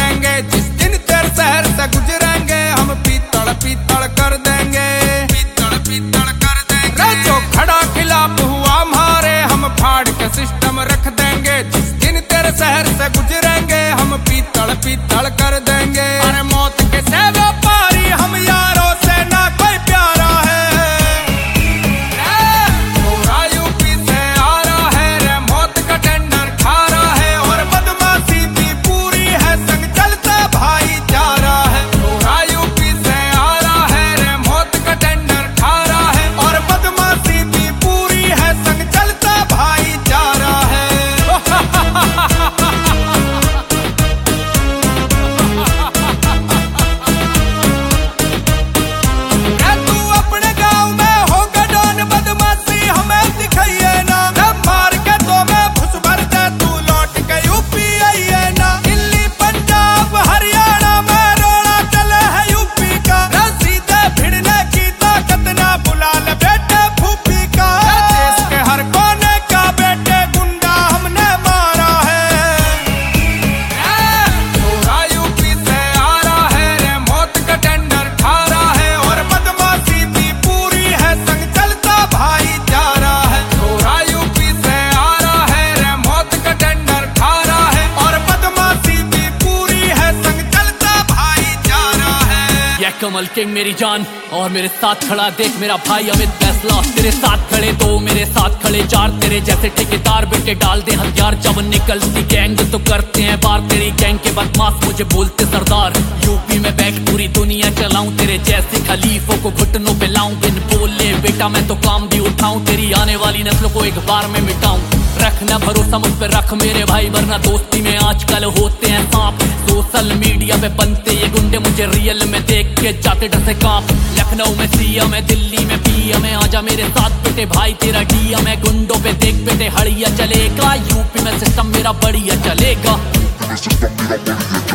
देंगे। जिस दिन तेरे शहर से गुजरेंगे हम पीतल पीतल कर देंगे, पीतल पीतल कर देंगे। जो खड़ा खिलाफ हुआ हमारे हम फाड़ के सिस्टम रख देंगे। जिस दिन तेरे शहर से गुजरेंगे हम पीतल पीतल कर देंगे। अरे मौत के से व्यापारी हम यारों से ना कोई प्यारा है। थोड़ा यूपी से आ रहा है रे, मौत का टेंडर खा रहा है और बदमाशी भी पूरी है, संग चलता भाईचारा है। थोड़ा यूपी से आ रहा है रे, मौत का टेंडर खा रहा है और बदमाशी भी पूरी है, संग चलता भाईचारा है। कमल किंग मेरी जान और मेरे साथ खड़ा देख मेरा भाई अमित फैसला। तेरे साथ खड़े दो, मेरे साथ खड़े चार, तेरे जैसे ठेकेदार बेटे डाल दे हथियार। जब निकलती गैंग तो करते हैं बार, तेरी गैंग के बदमाश मुझे बोलते सरदार। यूपी में बैठ पूरी दुनिया चलाऊं, तेरे जैसे खलीफों को घुटनों पे लाऊं। बिन बोले बेटा मैं तो काम भी उठाऊं, तेरी आने वाली नस्लों को एक बार में मिटाऊं। रखना भरोसा मुझ पे रख मेरे भाई, वरना दोस्ती में आजकल होते हैं सांप। सोशल मीडिया पे बनते ये गुंडे मुझे रियल में देख के जाते डसे कांप। लखनऊ में सीएम है, दिल्ली में पीएम है, आजा मेरे साथ बेटे भाई तेरा डीएम है। गुंडों पे देख बेटे हड़िया चलेगा, यूपी में सिस्टम मेरा बढ़िया चलेगा।